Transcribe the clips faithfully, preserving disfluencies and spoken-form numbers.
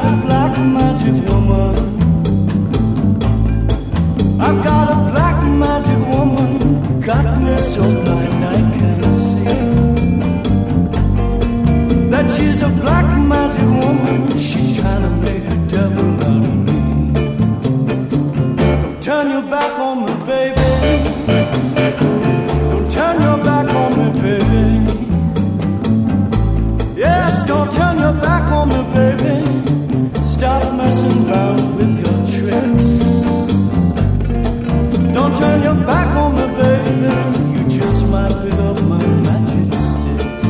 got a black magic woman. I've got a black magic woman, got me so blind I can't see that she's a black magic woman. She's trying to make a devil out of me. Don't turn your back on me, baby. Don't turn your back on me, baby. Yes, don't turn your back on me, baby. Stop messing around with your tricks. Don't turn your back on me, baby. You just might pick up my magic sticks.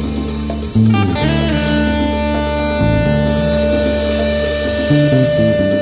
Thank you.